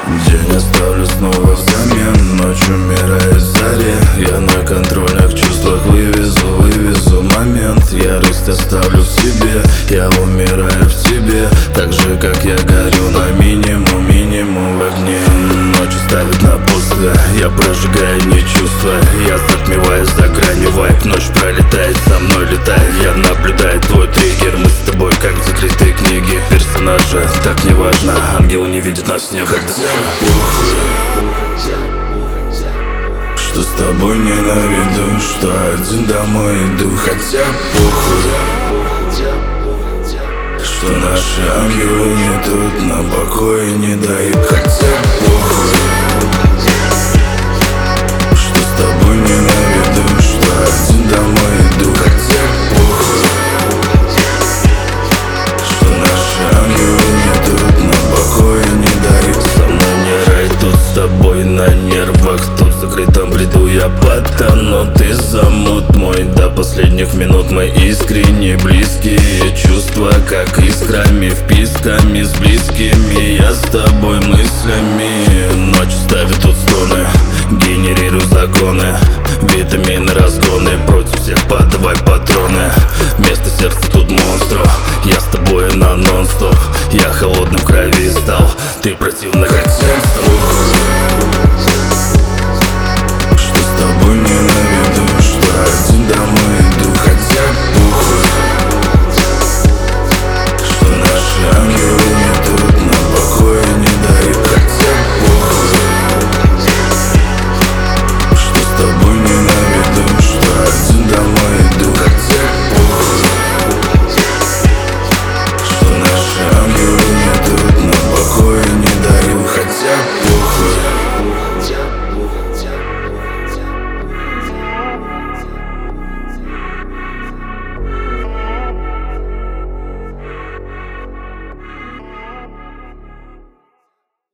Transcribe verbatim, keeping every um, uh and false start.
День оставлю снова взамен, ночь умирает в заре. Я на контрольных чувствах вывезу, вывезу момент. Ярость оставлю в себе, я умираю в тебе. Так же, как я горю на минимум, минимум в огне. Ночь ставит на пусто, я прожигаю не чувства. Я затмеваю за гранью вайп, ночь пролетает, со мной летает. Я наблюдаю твой триггер, мы с тобой как в закрытой книге. Персонажа так не важно, ангел не видит нас никогда. Похуй, что с тобой не на виду, что один домой иду. Хотя похуй, что наши ангелы не тут, на покое не дают. Хотя похуй, что с тобой не на виду, что один домой иду. Хотя похуй, что наши ангелы не тут, на покое не дают. Со мной не рай, тут с тобой на нервах. Тут в закрытом бреду я потону. Ты замут мой, до последних минут мы искренне близкие чувства, как искрами, вписками с близкими. Я с тобой мыслями. Ночь ставит тут стоны, генерирую законы, витамины, разгоны. Против всех подавай патроны. Вместо сердца тут монстров, я с тобой на нон-стоп. Я холодным в крови стал, ты противно хотел. Что с тобой не на виду, что один домой